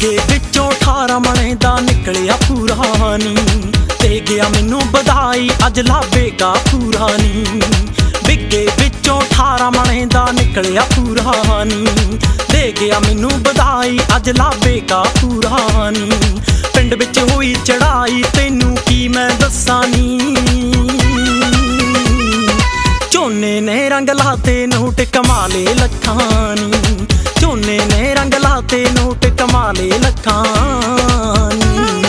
बिगे विचों 18 मणे दा निकलिया पूरा नी, दे गया मैनू बधाई अज लावेगा पूरा नी। बिगे विचों 18 मणे दा निकलिया पूरा नी, दे गया मैनू बधाई अज लावेगा पूरा नी। पिंड विच होई चढ़ाई तैनू की मैं दस्सां नी, झोने ने रंग लाते नोट कमाले लखां नी, झोने ने रंग लाते नोट कमाले लखां नी।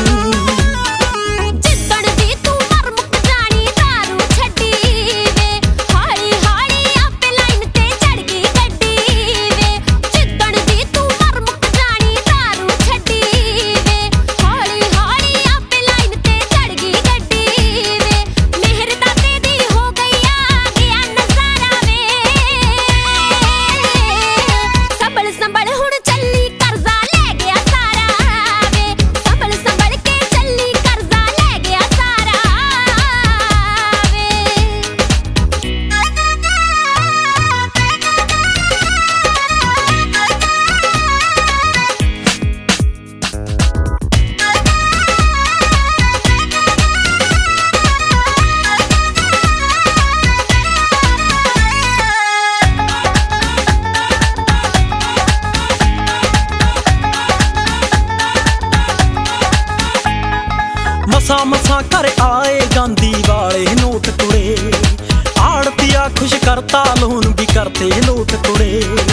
मसा मसा कर आए गांधी वाले नोट कुड़े, आड़तिया खुश करता लोन भी करते लोट कुड़े।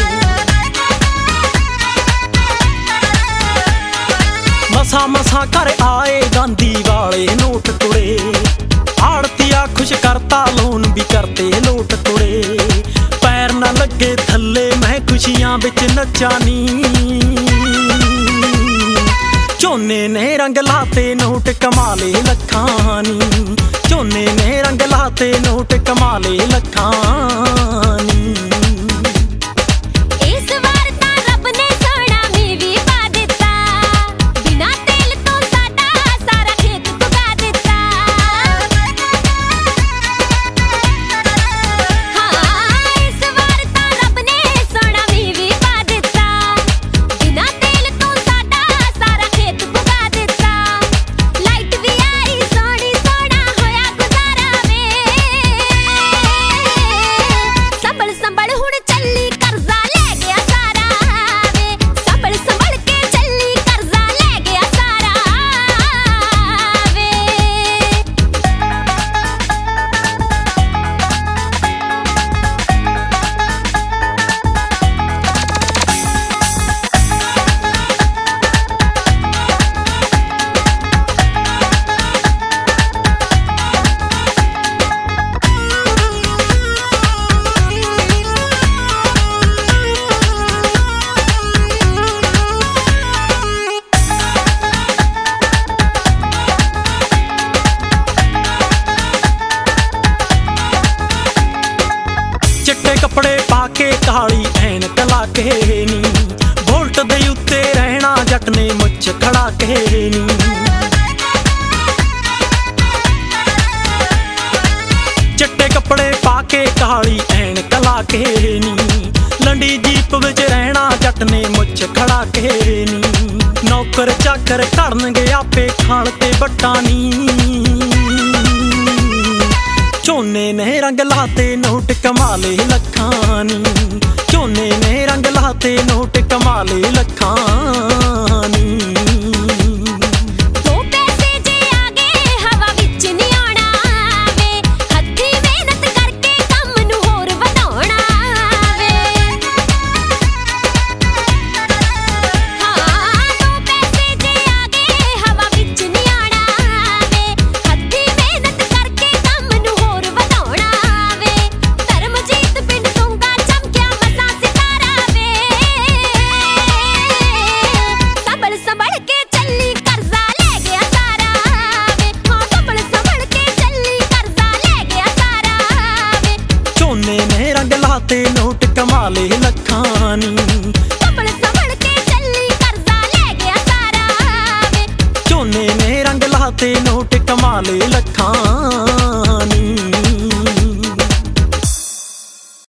मसा मसा कर आए गांधी वाले नोट कुड़े, आड़तिया खुश करता लोन भी करते लोट कुड़े। पैर न लगे थल्ले मैं खुशियां बिच नचा नी, झोने ने रंग लाते नोट कमाले लखां नी, झोने ने रंग लाते नोट कमाले लखां नी। कपड़े पाके काली ऐनक लाके नी, बोल्ट दे उत्ते रहना जट ने मुछ खड़ा के नी। चिट्टे कपड़े पाके काली ऐनक लाके नी, लंडी जीप विच रहना जट ने मुछ खड़ा के नी। नौकर चाकर करनगे आपे खाण ते बट्टा नी, झोने ने रंग लाते नोट कमाले लखां नी, झोने ने रंग लाते नोट कमाले लखां नी। नोट कमाले लखां नी, संभल संभल के चली कर्जा ले गया सारा वे। झोने ने रंग लाते नोट कमाले लखां।